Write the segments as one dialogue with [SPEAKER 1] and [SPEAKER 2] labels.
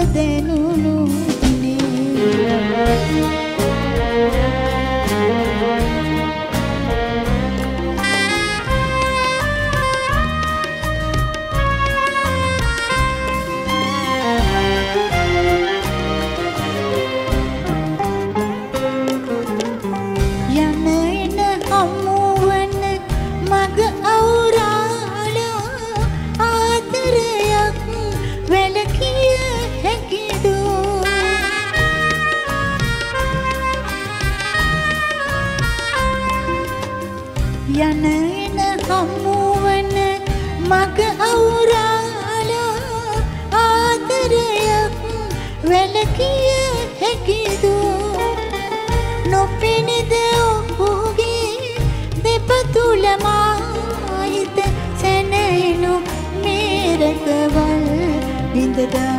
[SPEAKER 1] දෙනුණු යන එන හමුවන මග අවුරාලා ආදරයක් වැළකිය හැකිදු නොපෙනෙද ඔහුගේ දෙපතුල මාහිත සැනෙනු මේ රැකවල් විඳදා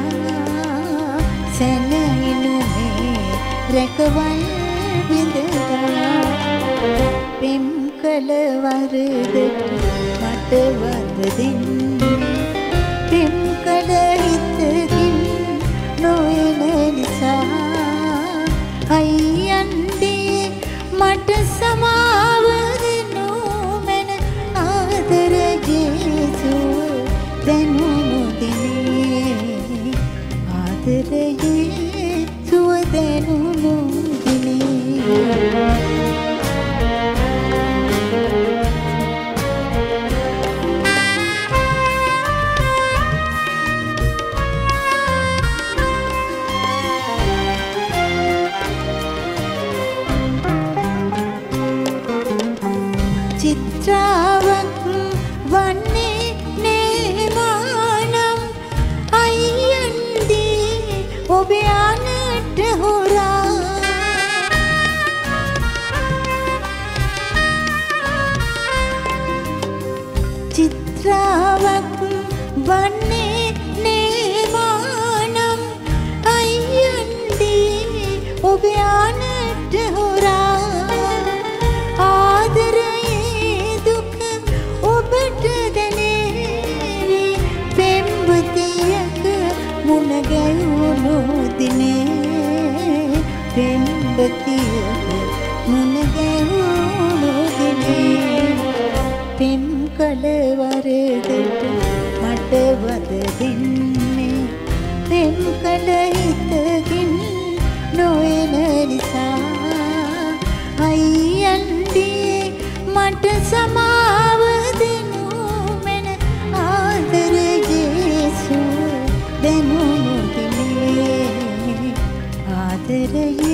[SPEAKER 1] සැනෙනු මේ රැකවල් විඳදා පෙම් කල වරදට මට වද දෙන්නේ පෙම් කල හිතකින් නොයන නිසා අයියන්දී මට සමාව දෙනු මැන ආදර ජේසුව දැනුණු දිනේ ආදර ජේසුව දැනුණු දිනේ චිත්‍රාවක් වන්නේ නේමානම් අයියන්දී ඔබ යන්නට හොරා චිත්‍රාවක් වන්නේ නේමානම් අයියන්දී ඔබ යන්නට හොරා ගැවුණු දිනේ පෙම්බතියක මුණ ගැවුණු දිනේ පෙම් කල වරදට මට වද දෙන්නේ පෙම් කල හිතකින් නොයන නිසා අයියන්දී මට සමාව දෙනු මැන ආදර ජේසුව දැනුණු දිනේ ආදරයේ